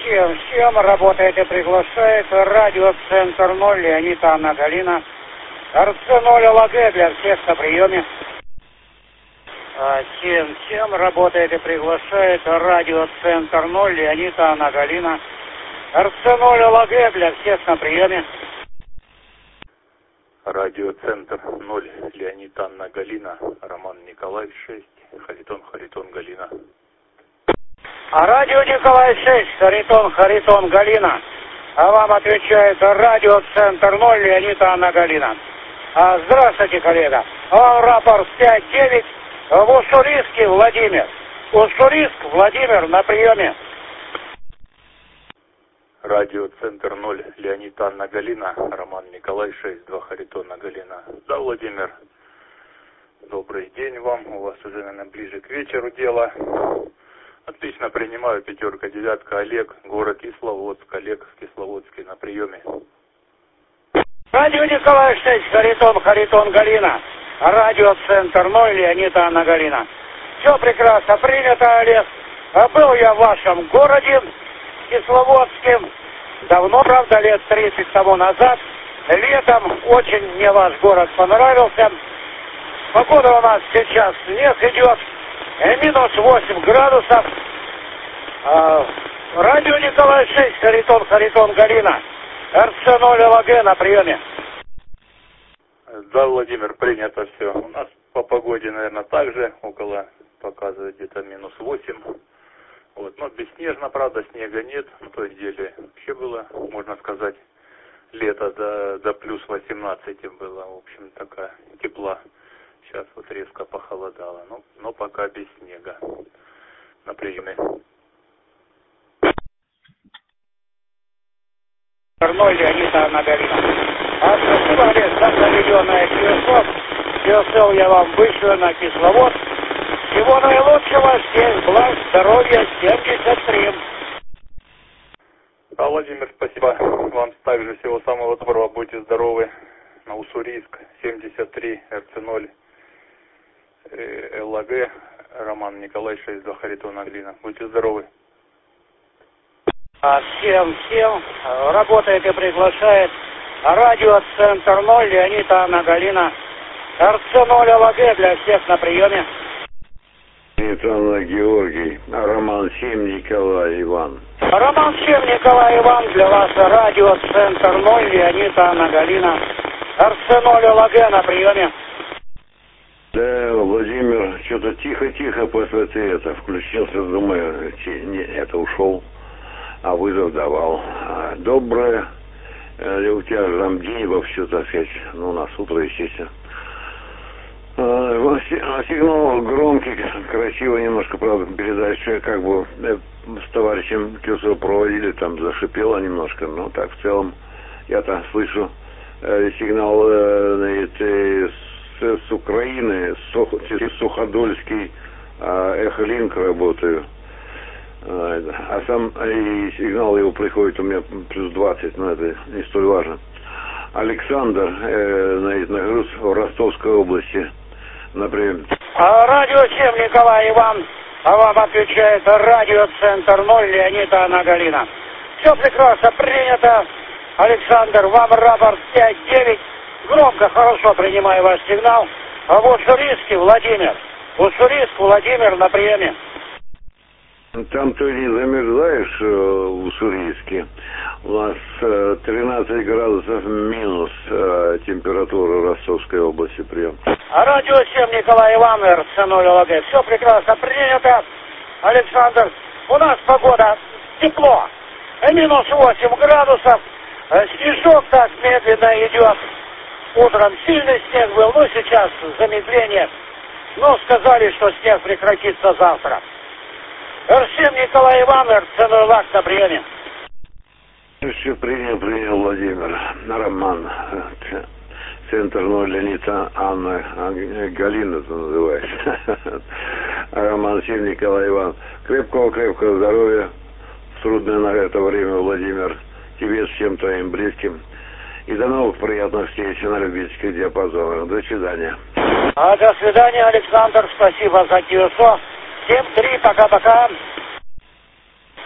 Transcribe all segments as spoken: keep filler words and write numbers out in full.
всем, всем работает и приглашает радиоцентр ноль, Леонид, Анна, Галина. РЦ ноль ЛГ для всех на приеме. Всем, всем работает и приглашает радиоцентр ноль, Леонид, Анна, Галина. РЦ ноль ЛГ для всех на приеме. Радиоцентр ноль, Леонид, Анна, Галина, Роман Николай шесть, Харитон, Харитон, Галина. А радио Николай шесть, Харитон, Харитон, Галина. А вам отвечает радиоцентр ноль, Леонид, Анна, Галина. А, здравствуйте, коллега. А, рапорт пять девять, в Уссурийске Владимир. Уссурийск Владимир на приеме. Радиоцентр ноль, Леонид, Анна, Галина, Роман Николай шесть, два Харитона, Галина. Да, Владимир, добрый день вам. У вас уже, наверное, ближе к вечеру дело. Отлично принимаю, пятерка, девятка, Олег, город Кисловодск, Олег Кисловодский на приеме. Радио Николай шесть, Харитон, Харитон, Галина. Радиоцентр ноль, Леонид, Анна, Галина. Все прекрасно принято, Олег. А был я в вашем городе Кисловодским. Давно, правда, лет тридцать тому назад. Летом очень мне ваш город понравился. Погода у нас сейчас снег идет. Минус восемь градусов. А, радио Николай шесть, Харитон, Харитон, Галина. РЦ ноль ЛГ на приеме. Да, Владимир, принято все. У нас по погоде, наверное, также около, показывает где-то минус восемь. Вот, но бесснежно, правда, снега нет. На той неделе вообще было, можно сказать, лето до, до плюс восемнадцати было. В общем, такая тепла. Сейчас вот резко похолодало, но, но пока без снега. На приеме. ноль, Леонид, Анна, Галина. А спасибо, Олег, за проведенное КСО. КСО я вам вышлю на Кисловодск. Всего наилучшего, всех благ, здоровья, семьдесят три. Да, Владимир, спасибо. Вам также всего самого доброго, будьте здоровы. На Уссурийск, семьдесят три, РЦ ноль. ЛГ, Роман Николай шесть, два Харитона, Галина. Будьте здоровы. Всем, всем работает и приглашает радиоцентр ноль, Леонид, Анна, Галина. РЦ ноль ЛГ для всех на приеме. Леонид, Анна, Георгий, Роман семь, Николай, Иван. Роман семь, Николай, Иван, для вас радиоцентр ноль, Леонид, Анна, Галина. РЦ ноль ЛГ на приеме. Да, Владимир, что-то тихо-тихо после этого включился, думаю, не, это ушел, а вызов давал. Доброе, у тебя же там день вовсю, так сказать, ну, у нас утро, естественно. Сигнал громкий, красиво немножко, правда, передача, как бы с товарищем Кюсо проводили, там зашипело немножко, но так в целом я-то слышу сигнал с с Украины, через Суходольский, Эхолинк работаю. А сам и сигнал его приходит у меня плюс двадцать, но это не столь важно. Александр, э, нахожусь в Ростовской области, например. Радио семь, Николай, Иван, а вам отвечает радиоцентр ноль, Леонид, Анна, Галина. Все прекрасно принято. Александр, вам рапорт пять девять. Громко, хорошо принимаю ваш сигнал. А в Уссурийске Владимир. Уссурийск Владимир на приеме. Там ты не замерзаешь в Уссурийске. У нас тринадцать градусов минус температура Ростовской области прием. А радио семь, Николай Иван, РЦ ноль ЛГ. Все прекрасно принято. Александр, у нас погода тепло. Минус восемь градусов. Снежок так медленно идет. Утром сильный снег был, но сейчас замедление. Но сказали, что снег прекратится завтра. эр семь, Николай Иван, РЦ ноль ЛГ на приеме. Все принял, принял Владимир. Роман. Центр ноль, Леонид, Анна, Галина это называется. Роман семь, Николай Иван. Крепкого-крепкого здоровья. В трудное на это время, Владимир. Тебе с всем твоим близким. И до новых приятных встреч на любительских диапазонах. До свидания. А, до свидания, Александр. Спасибо за КСО. семь три, пока-пока.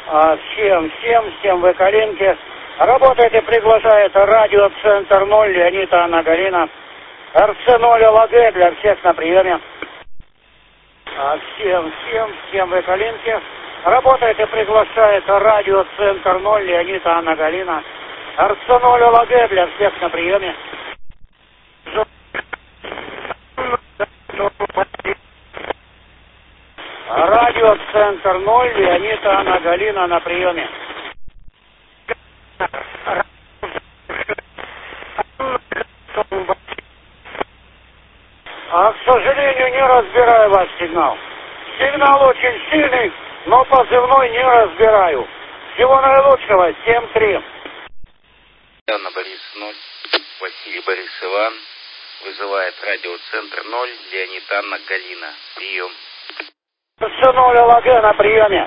А, всем, всем, всем в Экалинке. Работает и приглашает радиоцентр ноль, Леонид и Анна Галина. эр цэ ноль эл гэ для всех на приеме. А, всем, всем, всем в Экалинке. Работает и приглашает радиоцентр ноль, Леонид и Анна Галина. эр цэ ноль эл гэ для всех на приеме. Радиоцентр ноль, Леонид и Анна Галина на приеме. А, к сожалению, не разбираю ваш сигнал. Сигнал очень сильный, но позывной не разбираю. Всего наилучшего, семь три. Анна Борис ноль, Василий Борис Иван, вызывает радиоцентр ноль, Леонид Анна Галина. Прием. эр цэ ноль эл гэ на приеме.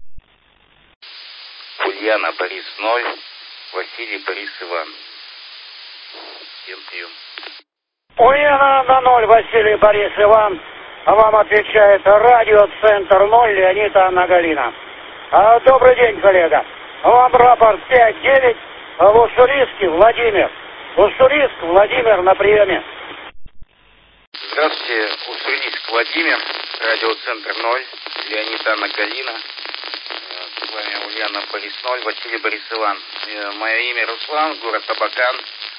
Ульяна Борис ноль, Василий Борис Иван. Всем прием. Ульяна на ноль, Василий Борис Иван. А вам отвечает радиоцентр ноль, Леонид Анна Галина. А, добрый день, коллега. Вам рапорт пять девять, в Уссурийске Владимир. Уссурийск Владимир на приеме. Здравствуйте, Уссурийск Владимир, радиоцентр ноль, Леонид Анна Галина. С вами Ульяна Борис ноль, Василий Борис Иван. Мое имя Руслан, город Абакан.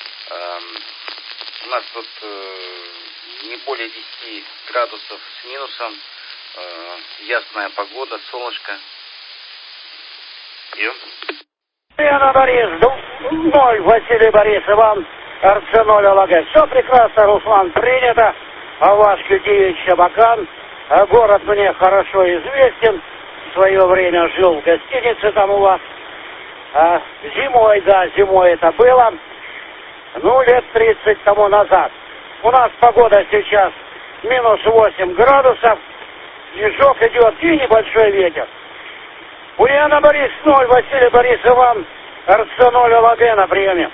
У нас тут не более десяти градусов с минусом, ясная погода, солнышко. Прием. Ульяна Борис ноль, Василий Борис Иван, эр цэ ноль эл гэ. Все прекрасно, Руслан, принято. А ваш Кюдевич Абакан, город мне хорошо известен. В свое время жил в гостинице там у вас. А, зимой, да, зимой это было. Ну, лет тридцать тому назад. У нас погода сейчас минус восемь градусов. Снежок идет и небольшой ветер. Ульяна Борис ноль, Василий Борис Иван, эр цэ ноль эл гэ на приеме.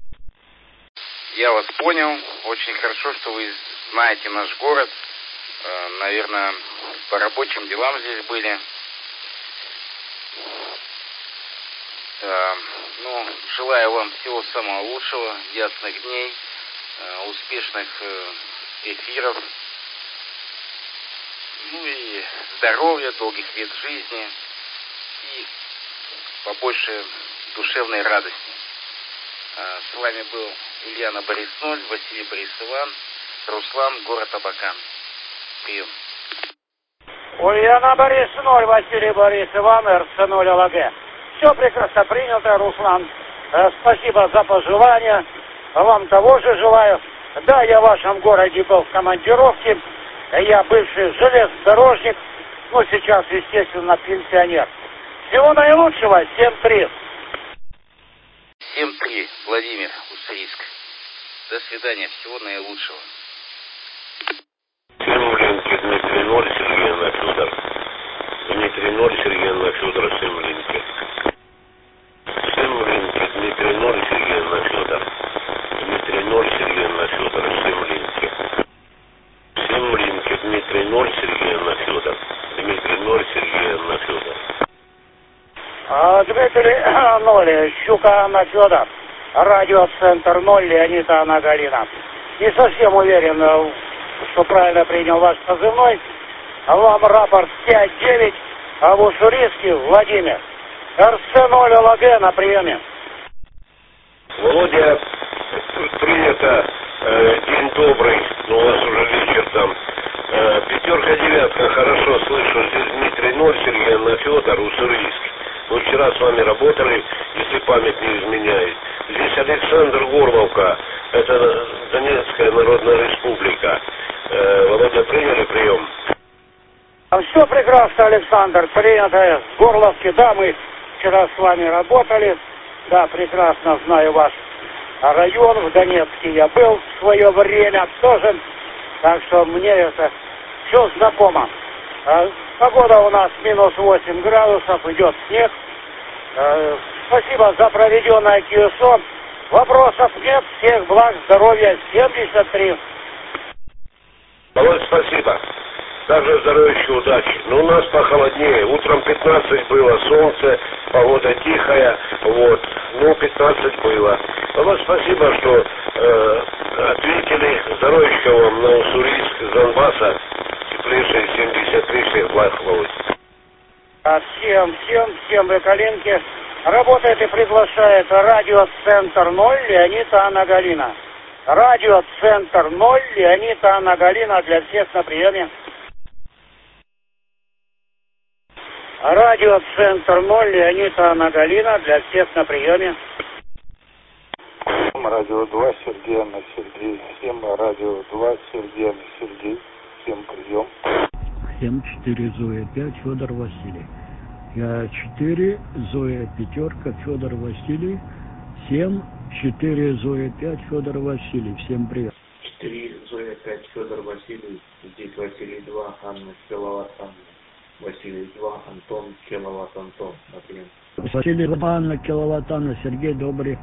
Я вас понял. Очень хорошо, что вы знаете наш город. Наверное, по рабочим делам здесь были. Ну, желаю вам всего самого лучшего, ясных дней, успешных эфиров, ну и здоровья, долгих лет жизни и побольше душевной радости. С вами был Ульяна Борис ноль, Василий Борис Иван, Руслан, город Абакан. Прием. Ульяна Борис ноль, Василий Борис Иван, эр цэ ноль эл гэ. Все прекрасно принято, Руслан. Спасибо за пожелания. Вам того же желаю. Да, я в вашем городе был в командировке. Я бывший железнодорожник. Ну, сейчас, естественно, пенсионер. Всего наилучшего. семь три. семь три, Владимир, Уссурийск. До свидания. Всего наилучшего. Семлинки, Дмитрий ноль, Сергей Анна Федор. Дмитрий ноль, Сергей Анна Федор, Семлинки. Семлинки, Дмитрий ноль, Сергей Анна Федор. Дмитрий ноль, Сергей Анна Федор, Семлинки. Семлинки, Дмитрий ноль, Сергей Анна Федор. Дмитрий ноль, Сергей Анна Федор. А, Дмитрий ноль, Щука Анна Федор. Радиоцентр ноль, Леонид Анна Галина. Не совсем уверен, что правильно принял ваш позывной. Вам рапорт пять девять, а в Уссурийске Владимир. эр цэ ноль эл гэ на приеме. Володя, принято. Э, день добрый, но у вас уже вечер там. Э, пятерка, девятка, хорошо слышу. Здесь Дмитрий ноль, Сергей Анна Федор, Уссурийск. Мы вчера с вами работали, если память не изменяет. Здесь Александр Горловка, это Донецкая Народная Республика. Э, Володя, приняли прием? Все прекрасно, Александр, принято с Горловки. Да, мы вчера с вами работали. Да, прекрасно знаю ваш район. В Донецке я был в свое время тоже. Так что мне это все знакомо. Погода у нас минус восемь градусов, идет снег. Спасибо за проведенное ку эс о. Вопросов нет. Всех благ, здоровья. семьдесят три. Володь, спасибо. Также здоровья, удачи. Но у нас похолоднее. Утром пятнадцать было, солнце, погода тихая, вот. Ну, пятнадцать было. А вот спасибо, что э, ответили. Здоровья вам на Уссурийск из Донбасса. Теплейшие семьдесят три, всех благ, Володь. Всем, всем, всем в Экаленке. Работает и приглашает радиоцентр ноль Леонид Анна Галина. Радиоцентр ноль Леонид Анна Галина для всех на приеме. Радиоцентр ноль Леонид Анна Галина для всех на приеме. Радио два, Сергей Анна Сергей. Всем радио два, Сергей Анна Сергей. Всем прием. семь четыре Зоя пять Федор Василий. Я четыре Зоя пятерка Федор Василий. семь четыре Зоя пять Федор Василий. Всем привет. четыре Зоя пять Федор Василий. Здесь Василий два, Анна Киловатт Анна. Василий два, Антон Киловатт Антон. Например. Василий два, Анна Киловатт Анна. Сергей, добрый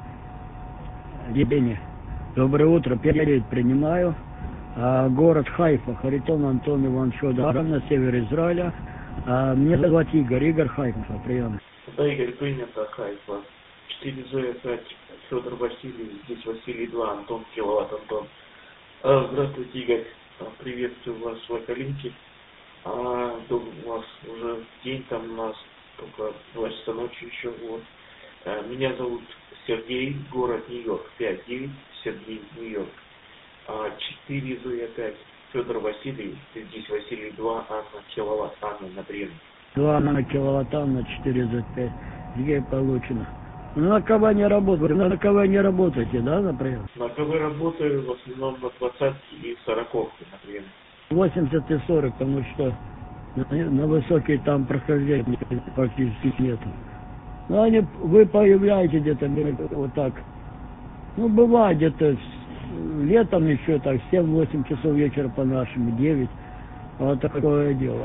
день. Доброе утро. Перед принимаю. А, город Хайфа, Харитон Антон Иван Федор на севере Израиля. А, мне зовут Игорь, Игорь Хайфа, прием. Да, Игорь, принято, Хайфа. четыре Зоя пять Федор Василий, здесь Василий два, Антон Киловатт Антон. А, здравствуйте, Игорь, приветствую вас в Экаленке. А, у вас уже день, там у нас только два часа ночи еще, вот. А, меня зовут Сергей, город Нью-Йорк, пять девять, Сергей, Нью-Йорк. четыре Зоя пять Федор Василий, здесь Василий два, Анна Киловатт Анна на приеме. два Анна Киловатт Анна, четыре Зоя пять. Где получено? Ну, на КВ не работаете, на КВ не работаете, да, например? На КВ работаю в основном на двадцатке и сороковке, например. восемьдесят и сорок, потому что на, на высокие там прохождения практически нету. Ну, они, вы появляетесь где-то вот так. Ну, бывает где-то летом еще так, семь-восемь часов вечера по нашему, девять. Вот такое дело.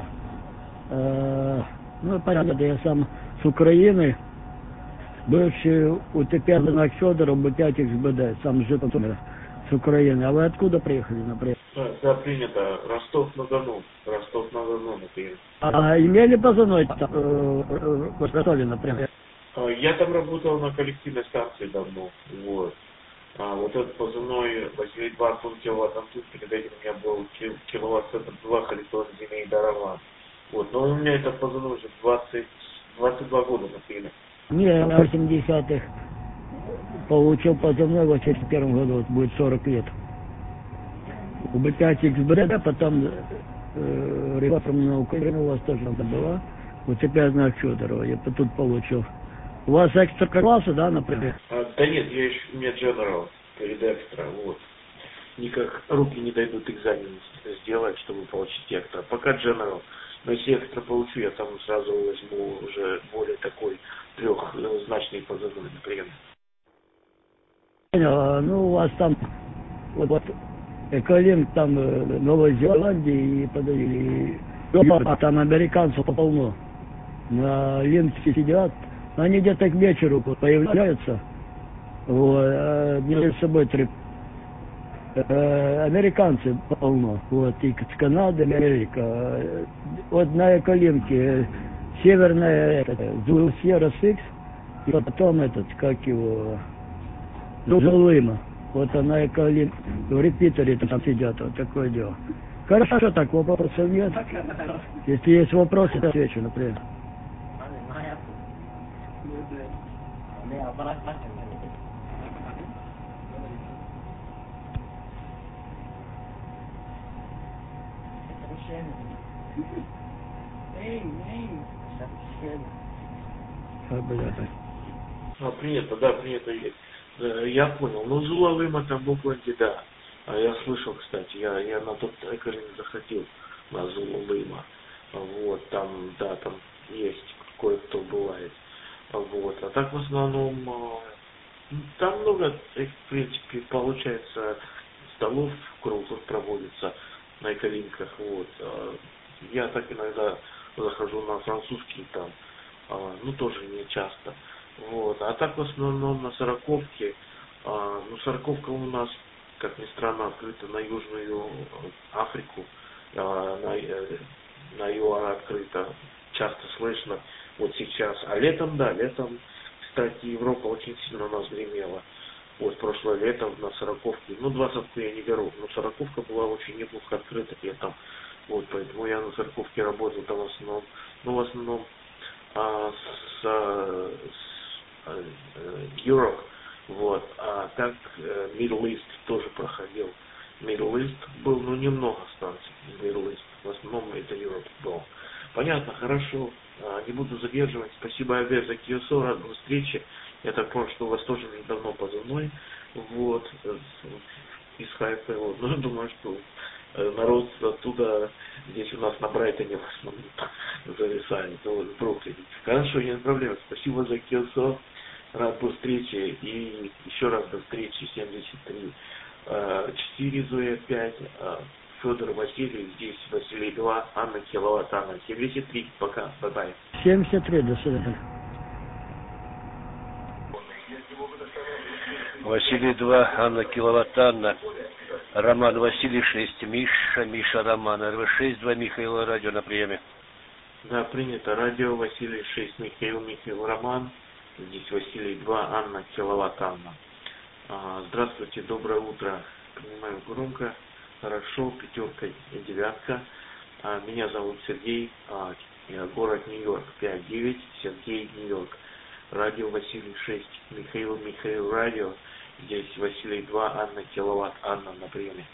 А, ну, понятно, я сам с Украины, бывший УТП знак Федоров, Б пять икс бэ дэ, сам с Житомира, с Украины. А вы откуда приехали, например? Да, да, принято. Ростов-на-Дону. Ростов-на-Дону, например. А имели позывной там, э, э, в Ростове, например? Я там работал на коллективной станции давно, вот. А вот этот позывной Василий два, Антон Киловатт Антон, перед этим у меня был Киловатт-центр два, Харитон, Зимей, Дарован. Вот, но у меня этот позывной уже двадцать, двадцать два года, например. Не, я в восьмидесятых получил позывной в восемьдесят первом году, вот будет сорок лет. У Б пять икс бэ дэ, потом э, реформа на Украину у вас тоже надо была. Вот теперь знак Федорова, я тут получил. У вас экстра класса, да, например? А, да нет, я еще, у меня General перед экстра, вот. Никак руки не дойдут экзамен сделать, чтобы получить экстра. Пока General. Но если экстра получу, я там сразу возьму уже более такой трехзначный позывной, например. Понял, ну у вас там вот, вот Эколинк там Новой Зеландии и, и а там американцев полно. На линке сидят. Они где-то к вечеру появляются, вот, а между собой три э, американцы полно, вот, и с Канады, Америка. Вот на Эколинке северная Сьерра Сикс, и потом этот, как его, Зулыма. Вот она Эколинк, в репитере там сидят, вот такое дело. Хорошо, так, вопросов нет. Если есть вопросы, то отвечу, например. А, принято, да, принято есть. Я понял. Ну, Зулалыма там в Окленде, да. А я слышал, кстати, я, я на тот эколин заходил, на Зулалыма. Вот, там, да, там есть кое-кто бывает. Вот. А так в основном там много, в принципе, получается, столов круглых проводится на эколинках. Вот. Я так иногда захожу на французский там, ну тоже не часто. Вот. А так в основном на сороковке, ну сороковка у нас, как ни странно, открыта на Южную Африку. а, на, э, на ЮАР открыто, часто слышно вот сейчас. А летом, да, летом, кстати, Европа очень сильно у нас гремела. Вот прошлое лето на сороковке, ну двадцатку я не беру, но сороковка была очень неплохо открыта летом. Вот, поэтому я на сороковке работал там в основном, ну в основном а, с, а, с а, Europe, вот, а так э, Middle East тоже проходил. Middle East был, ну немного станций Middle East, в основном это Europe был. Понятно, хорошо, а, не буду задерживать. Спасибо, Айбек, за Киосо, рад был встрече. Я так понял, что у вас тоже уже давно позывной, вот, из Хайфа, вот, но я думаю, что народ оттуда, здесь у нас на Брайтоне в основном зависает, вот, в Бруклине. Хорошо, не проблем, спасибо за Киосо, рад был встрече, и еще раз до встречи, семьдесят три, четыре, Зоя пять, Федор Васильев, здесь Василий два, Анна Киловатт, Анна семьдесят три, пока, бай-бай. семьдесят три, до свидания. Василий два, Анна Киловатт, Анна, Роман Василий шесть, Миша, Миша Роман, эр вэ шесть два, Михаил, радио на приеме. Да, принято. Радио Василий шесть, Михаил, Михаил Роман, здесь Василий два, Анна Киловатт, Анна. А, здравствуйте, доброе утро. Принимаю громко, хорошо, пятерка и девятка. А, меня зовут Сергей, а, город Нью-Йорк, пять девять, Сергей, Нью-Йорк. Радио Василий шесть, Михаил, Михаил, радио. Здесь Василий два, Анна Киловатт, Анна на приеме.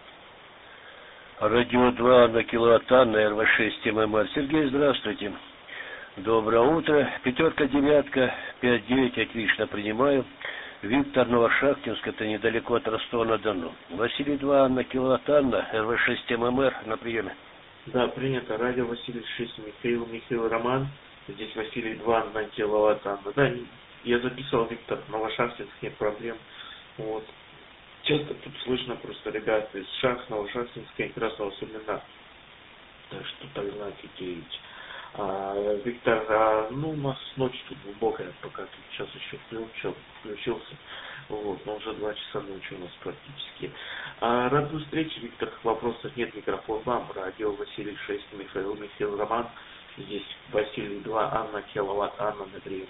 Радио два, Анна Киловатт, Анна, эр вэ шесть, эм эм эр. Сергей, здравствуйте. Доброе утро. Пятерка, девятка, пять девять, отлично принимаю. Виктор, Новошахтинск, это недалеко от Ростова-на-Дону. Василий два, Анна Киловатт, Анна, эр вэ шесть, эм эм эр на приеме. Да, принято. Радио Василий шесть, Михаил, Михаил, Роман. Здесь Василий два, Анна Киловатт, Анна. Да, я записывал, Виктор, Новошахтинск, нет проблем. Вот. Часто тут слышно просто ребята из Шах, Новошахтинска и Красного Сулина. Так что так знаете, Кирич. А, Виктор, а, ну у нас ночь тут глубокая, пока тут сейчас еще включил, включился. Вот, но уже два часа ночи у нас практически. А, рад встрече, Виктор, вопросов нет, микрофон вам. Радио Василий шесть, Михаил, Михаил Роман. Здесь Василий два, Анна Киловатт, Анна на приеме.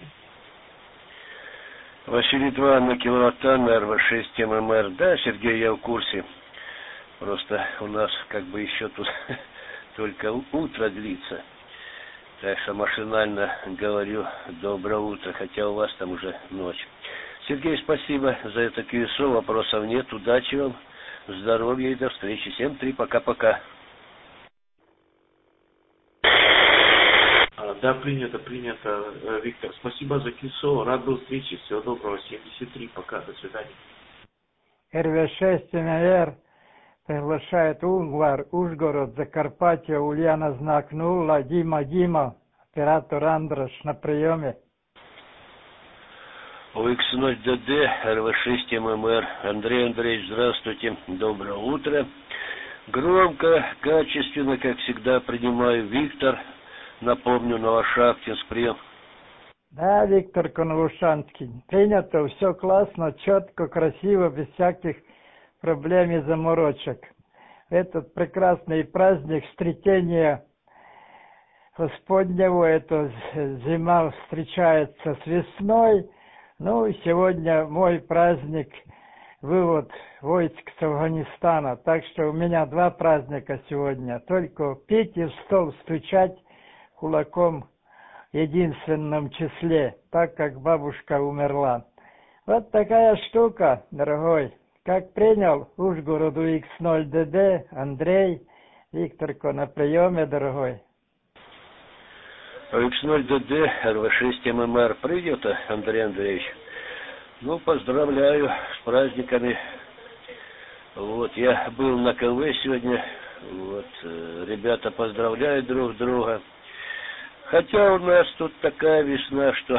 Василий два, Анна Киловатт, Анна, эр вэ шесть, эм эм эр. Да, Сергей, я в курсе. Просто у нас как бы еще тут только утро длится. Так что машинально говорю доброе утро, хотя у вас там уже ночь. Сергей, спасибо за это КСО, вопросов нет, удачи вам, здоровья и до встречи. семь три, пока-пока. Да, принято, принято, Виктор. Спасибо за КСО, рад был встрече, всего доброго, семьдесят три, пока, до свидания. эр вэ шесть эм эр приглашает Унгвар, Ужгород, Закарпатье, Ульяна, знак нула, Дима, Дима, оператор Андрош на приеме. о икс ноль дэ дэ, эр вэ шесть эм эм эр. Андрей Андреевич, здравствуйте, доброе утро. Громко, качественно, как всегда, принимаю. Виктор, напомню, Новошахтинск, прием. Да, Виктор Конвушанский, принято, все классно, четко, красиво, без всяких проблем и заморочек. Этот прекрасный праздник встретения Господнего, это зима встречается с весной. Ну, сегодня мой праздник, вывод войск с Афганистана. Так что у меня два праздника сегодня. Только пить и в стол стучать кулаком в единственном числе, так как бабушка умерла. Вот такая штука, дорогой. Как принял Ужгороду икс ноль дэ дэ, Андрей, Викторко, на приеме, дорогой. икс ноль дэ дэ, эр вэ шесть эм эм эр придет, Андрей Андреевич. Ну, поздравляю с праздниками. Вот, я был на ка вэ сегодня. Вот, ребята поздравляют друг друга. Хотя у нас тут такая весна, что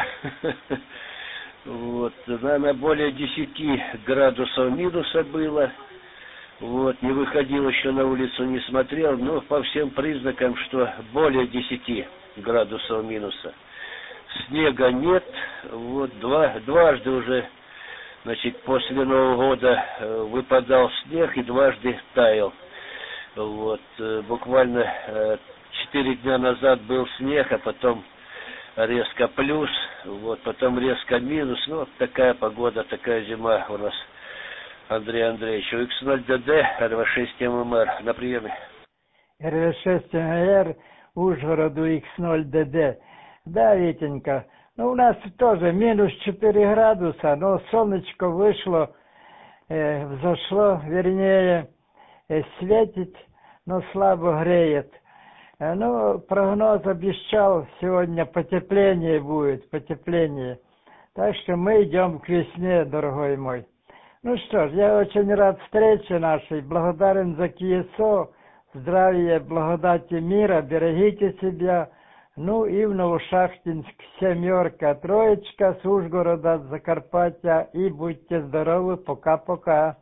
вот, наверное, более десяти градусов минуса было. Вот, не выходил еще на улицу, не смотрел, но по всем признакам, что более десяти градусов минуса. Снега нет, вот, два, дважды уже, значит, после Нового года выпадал снег и дважды таял. Вот, э, буквально э, четыре дня назад был снег, а потом резко плюс, вот, потом резко минус. Ну, вот такая погода, такая зима у нас, Андрей Андреевич. У икс ноль дэ дэ, эр вэ шесть эм эм эр на приеме. эр вэ шесть эм эм эр, Ужгороду икс ноль дэ дэ. Да, Витенька, ну у нас тоже минус четыре градуса, но солнышко вышло, э, взошло, вернее, э, светит, но слабо греет. Э, ну, прогноз обещал, сегодня потепление будет, потепление. Так что мы идем к весне, дорогой мой. Ну что ж, я очень рад встрече нашей, благодарен за КИЭСО, здравия, благодати мира, берегите себя. Ну и в Новошахтинск семерка, троечка с Ужгорода, Закарпаття, и будьте здоровы, пока-пока.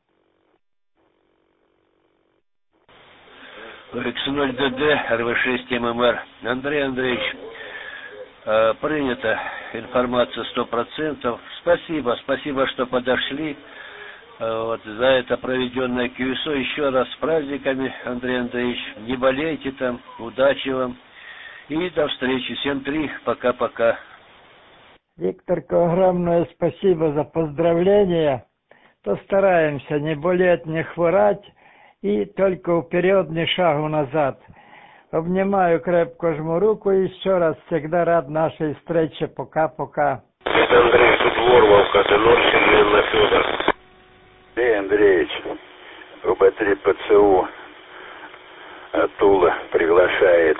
икс ноль дэ дэ, эр вэ шесть эм эм эр. Андрей Андреевич, э, принята информация сто процентов. Спасибо, спасибо, что подошли. Э, вот, за это проведенное КИЭСО. Еще раз с праздниками, Андрей Андреевич. Не болейте там, удачи вам. И до встречи. Всем три. Пока-пока. Викторка, огромное спасибо за поздравления. Постараемся не болеть, не хворать. И только вперед, ни шагу назад. Обнимаю, крепко жму руку и еще раз всегда рад нашей встрече. Пока-пока. Это Андрей, тут Ворловка, ты ноль Сергей Федор. Андрей Андреевич, у бэ три пэ цэ у от Тула приглашает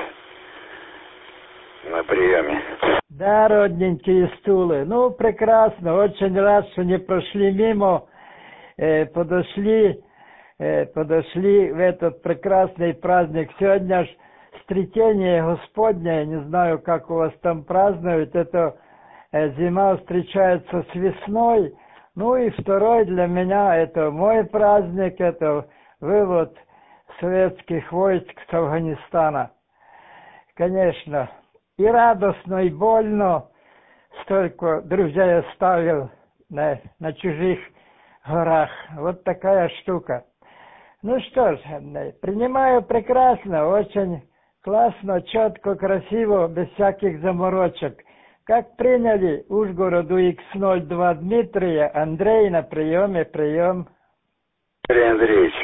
на приеме. Да, родненькие стулы. Ну, прекрасно. Очень рад, что не прошли мимо. Э, подошли, э, подошли в этот прекрасный праздник. Сегодня ж Встретение Господне. Не знаю, как у вас там празднуют. Это э, зима встречается с весной. Ну и второй для меня, это мой праздник. Это вывод советских войск с Афганистана. Конечно, и радостно, и больно. Столько друзей оставил на, на чужих горах. Вот такая штука. Ну что ж, принимаю прекрасно, очень классно, четко, красиво, без всяких заморочек. Как приняли Ужгороду икс ноль два Дмитрия, Андрей на приеме, прием. Андрей Андреевич,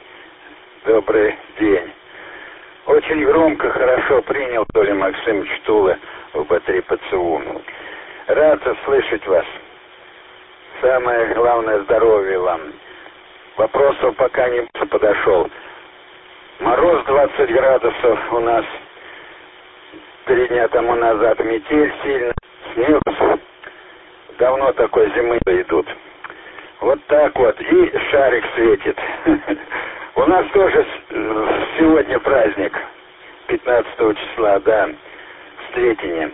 добрый день. Очень громко, хорошо принял Толя Максимович Тула у бэ три пэ цэ у. Рад слышать вас. Самое главное, здоровье вам. Вопросов пока не подошел. Мороз двадцать градусов у нас. Три дня тому назад метель сильно. Снег. Давно такой зимы идут. Вот так вот. И шарик светит. У нас тоже сегодня праздник, пятнадцатого числа, да, Встретение.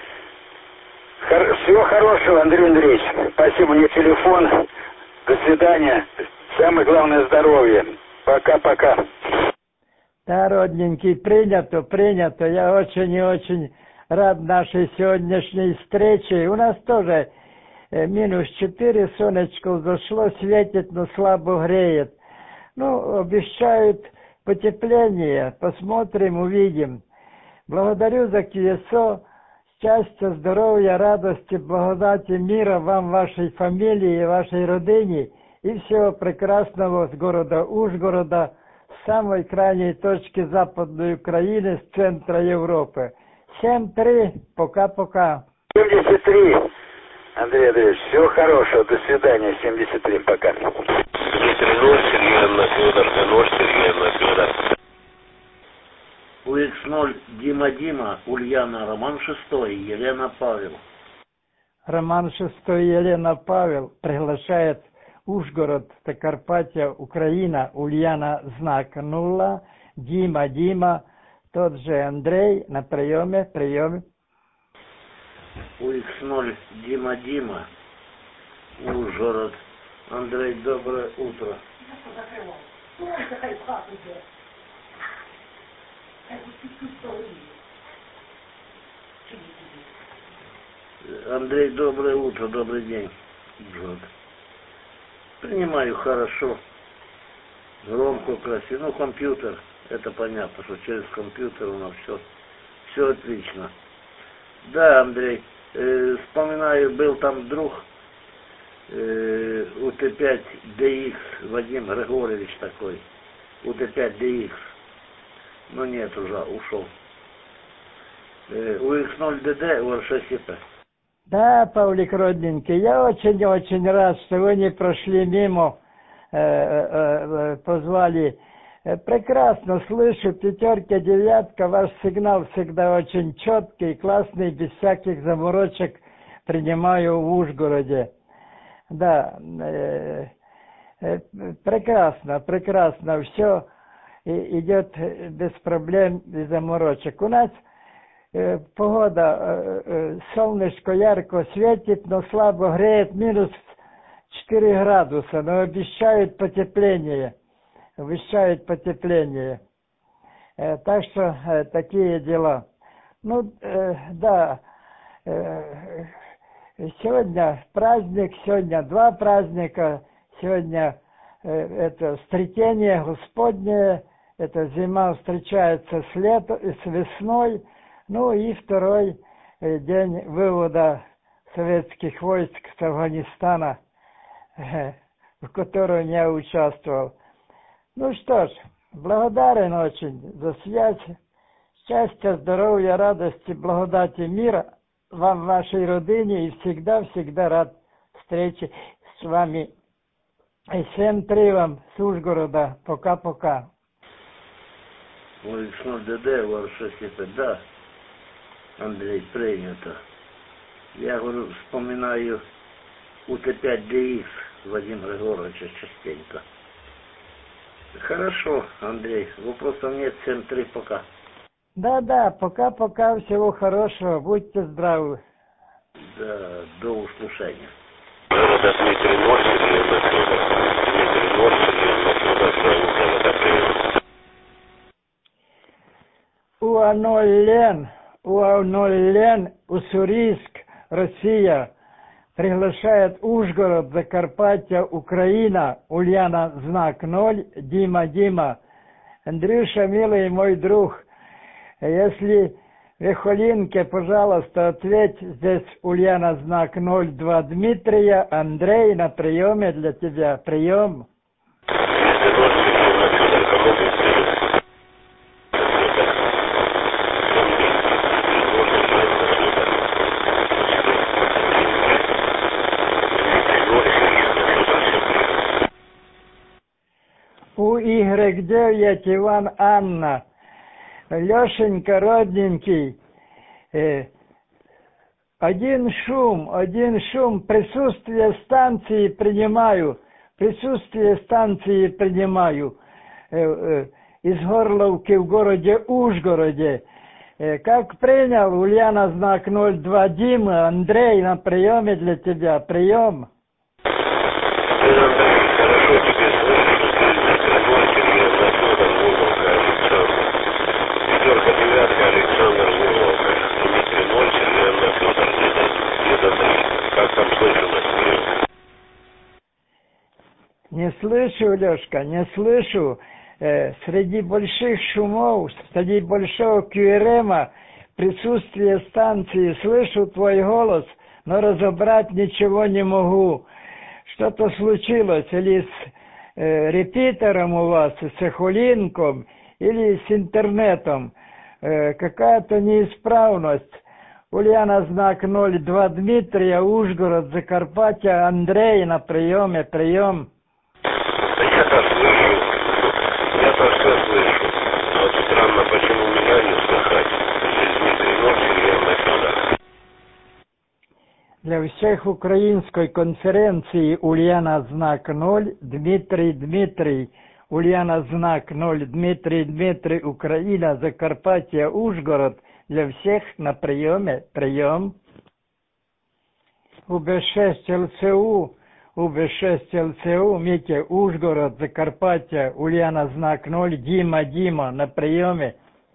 Хор- всего хорошего, Андрей Андреевич. Спасибо, мне телефон. До свидания. Самое главное, здоровье. Пока-пока. Да, родненький, принято, принято. Я очень и очень рад нашей сегодняшней встрече. У нас тоже э, минус четыре, солнечко взошло, светит, но слабо греет. Ну, обещают потепление. Посмотрим, увидим. Благодарю за КИЭСО. Счастья, здоровья, радости, благодати, мира вам, вашей фамилии, вашей родине. И всего прекрасного с города Ужгорода, с самой крайней точки Западной Украины, с центра Европы. семь три. Пока-пока. семьдесят три. Андрей Андреевич, всего хорошего. До свидания. семьдесят три. Пока. Дмитрий ноль Сергей Федор, ноль Сергей Федор. У икс ноль Дима Дима, Ульяна, Роман шестой, Елена Павел. Роман шестой, Елена Павел приглашает Ужгород, Закарпаття, Украина, Ульяна, знак нула, Дима Дима, тот же Андрей на приеме, приеме. У икс ноль Дима Дима, Ужгород, Андрей, доброе утро. Андрей, доброе утро, добрый день. Ужгород. Принимаю хорошо. Громко, красиво. Ну, компьютер, это понятно, что через компьютер у нас все, все отлично. Да, Андрей, э, вспоминаю, был там друг э, У Т пять Д Х, Вадим Григорьевич такой, У Т пять Д Х, ну нет, уже ушел. Э, У Х ноль Д Д, У Р шесть И П. Да, Павлик родненький, я очень-очень рад, что вы не прошли мимо, э, э, э, позвали. Э, прекрасно слышу, пятерка, девятка, ваш сигнал всегда очень четкий, классный, без всяких заморочек принимаю в Ужгороде. Да, э, э, прекрасно, прекрасно, все идет без проблем и заморочек. У нас погода, солнышко ярко светит, но слабо греет, минус четыре градуса, но обещают потепление, обещают потепление. Так что такие дела. Ну, да, сегодня праздник, сегодня два праздника, сегодня это Встретение Господне, это зима встречается с летом, с весной. Ну и второй день вывода советских войск с Афганистана, в котором я участвовал. Ну что ж, благодарен очень за связь. Счастья, здоровья, радости, благодати, мира вам, вашей родине, и всегда-всегда рад встрече с вами. И всем три вам с Ужгорода. Пока-пока. У Х ноль Д Д, У Р шесть И П, да. Андрей, принято. Я говорю, вспоминаю У Т пять Д Х Вадима Григорьевича частенько. Хорошо, Андрей, вопросов нет, семь три, пока. Да-да, пока-пока, всего хорошего, будьте здравы. Да, до услышания. Это Дмитрий Ноль, Сергей Анатольевич. Дмитрий Ноль, Сергей Анатольевич. Это привет. УА-ноль УА-ноль Уссурийск, Россия, приглашает Ужгород, Закарпатье, Украина, Ульяна, знак ноль, Дима, Дима. Андрюша, милый мой друг, если в Эхолинке, пожалуйста, ответь, здесь Ульяна, знак ноль, два, Дмитрия, Андрей, на приеме для тебя, прием. У Y девять Иван, Анна. Лешенька, родненький, э, один шум, один шум, присутствие станции принимаю, присутствие станции принимаю, э, э, из Горловки в городе Ужгороде. Э, как принял, Ульяна, знак ноль два, Дима, Андрей, на приеме для тебя, прием. Хорошо тебе слышно, Пятерка, девятка, Александр Волга. Дмитрий Ноль, Сергей Анатольевич. Где-то три. Как там слышно? Не слышу, Лешка, не слышу. Э, среди больших шумов, среди большого кью эр эма, присутствие станции, слышу твой голос, но разобрать ничего не могу. Что-то случилось или с э, репитером у вас, с эхолинком, или с интернетом. Э, какая-то неисправность. Ульяна, знак ноль два, Дмитрия, Ужгород, Закарпатье, Андрей, на приеме, прием. Я-то слышу, я-то все слышу. Вот странно, почему меня не слышать. Здесь Дмитрий Ноль, Сергей Анатольевич. Для всех украинской конференции Ульяна, знак ноль, Дмитрий, Дмитрий, Ульяна, знак ноль, Дмитрий, Дмитрий, Украина, Закарпатье, Ужгород. Для всех на приеме, прием. У Б шесть Л Ц У, У Б шесть Л Ц У, Митя, Ужгород, Закарпатье, Ульяна, знак ноль, Дима, Дима, на приеме.